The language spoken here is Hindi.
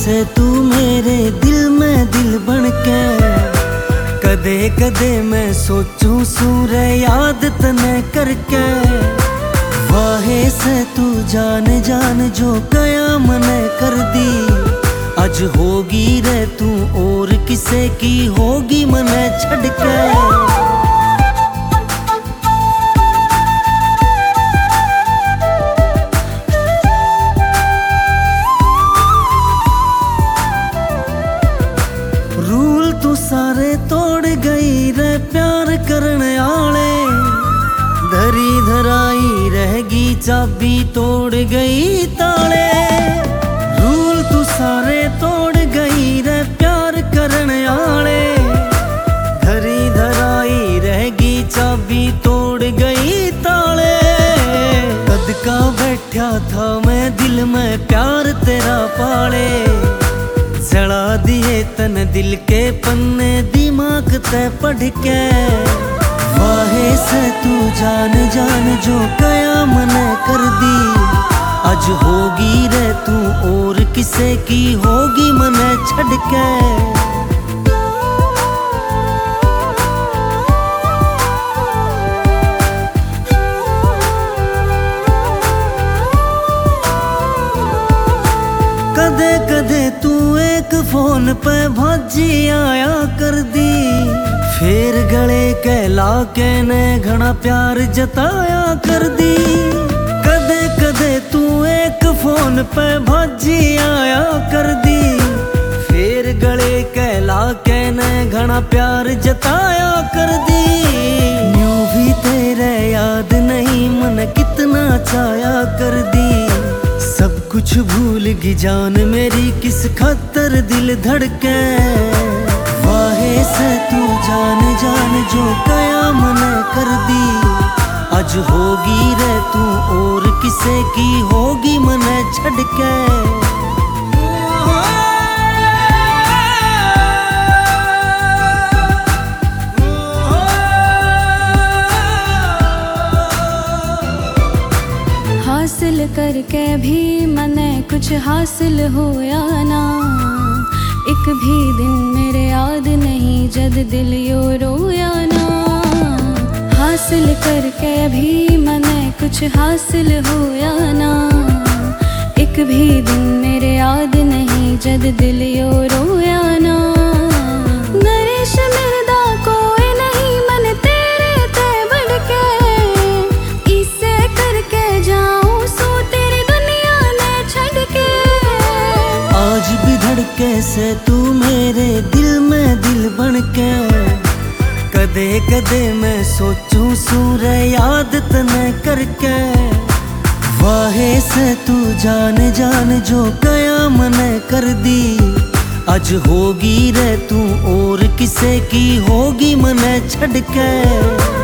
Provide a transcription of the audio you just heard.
से तू मेरे दिल में दिल बन के। कदे कदे मैं सोचूं सूरे याद तने करके। वाहे से तू जान जान जो गया मने कर दी। आज होगी रे तू और किसे की होगी मने छड़ के। रूल तू सारे तोड़ गई रे प्यार करने आले। धरी धराई रहेगी चाबी तोड़ गई ताले। रूल तू सारे तोड़ गई रे प्यार करने आले। धरी धराई रहेगी चाबी तोड़ गई ताले। कद का बैठा था मैं दिल में प्यार तेरा पाले। जला दिए तन दिल के पन्ने दिमाग ते पढ़ के। वाहे से तू जान जान जो गया मने कर दी। आज होगी रे तू और किसे की होगी मने छड़ के। कदे कदे तू एक फोन पे भाजी आया कर दी। फिर गले कहला के ने घना प्यार जताया कर दी। कदे कदे तू एक फोन पे भाजी आया कर दी। फिर गले कहला के ने घना प्यार जताया कर दी। न्यू भी तेरे याद नहीं मन कितना चाया कर दी। सब कुछ भूल गई जान मेरी किस खातर दिल धड़के। वाहे से तू जान जान जो गया मने कर दी। आज होगी रे तू और किसे की होगी मने छड़ के। हासिल करके भी मने कुछ हासिल होया ना। एक भी दिन मेरे याद नहीं जद दिल यो रोया ना। हासिल करके भी मने कुछ हासिल होया ना। एक भी दिन मेरे याद नहीं जद दिल यो रोया ना। नरेश मिलदा कोई नहीं मन तेरे ते बढ़ के। इसे करके जाऊं सो तेरी दुनिया ने छड़ के। आज भी धड़के से तू मेरे दिल में दिल बन के। कदे कदे मैं सोचूं सूरे याद तने करके। वाहे से तू जान जान जो गया मने कर दी। आज होगी रे तू और किसे की होगी मने छड़ के।